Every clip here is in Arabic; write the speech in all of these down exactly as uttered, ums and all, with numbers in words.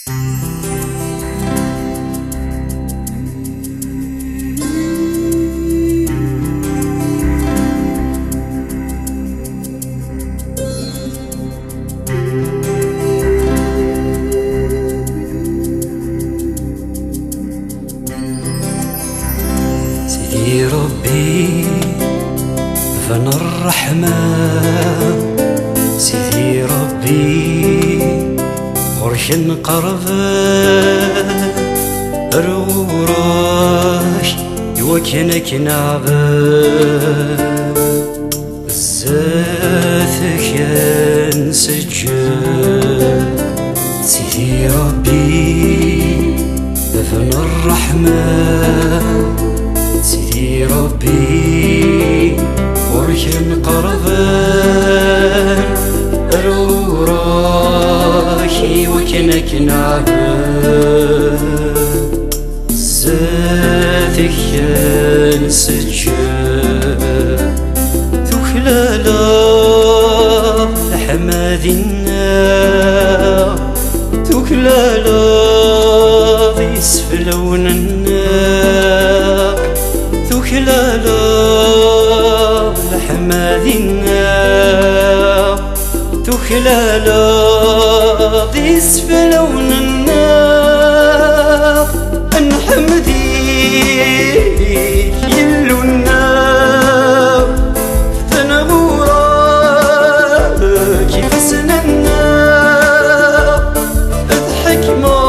سيدي ربي فن الرحمة، سيدي ربي غرش نقرب روراش يوكنك نعبد زاثك ينسجد. سيدي ربي فن الرحمة، سيدي ربي وركن قربان روراكي وكنك نعبد زاتك ينسجد. ثكلالا لحمادنا، ثكلالا ذي سفلوننا، ثكلالا لحمادنا، ثكلالا ذي سفلوننا. نحمديك يلونا فتنغوراك فسننا اضحك ما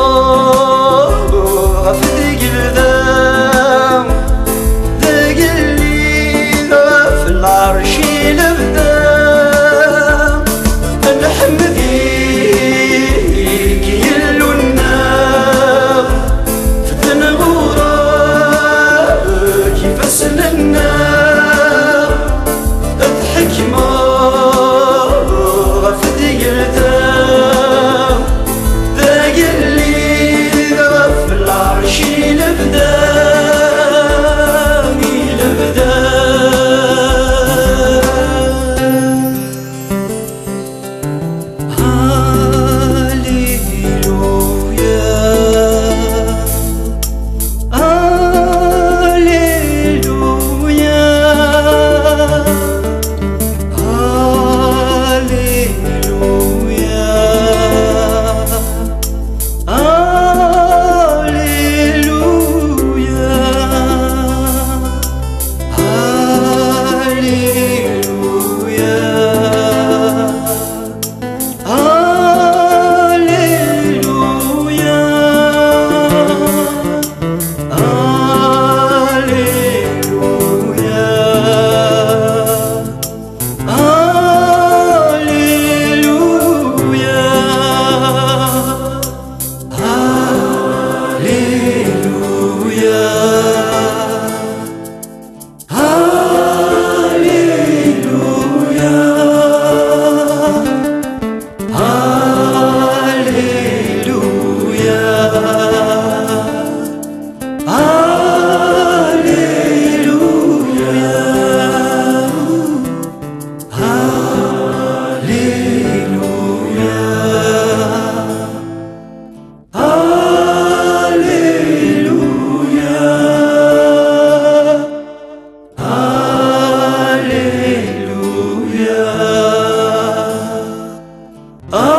فدق الذام ذاق اللي في العرش لبدام. نحمديك يلونا فتنغوراك فسننا اضحك ما فدق الذام ذاق اللي في العرش لبدام لبدام. هاليلويا هاليلويا هاليلويا هاليلويا Oh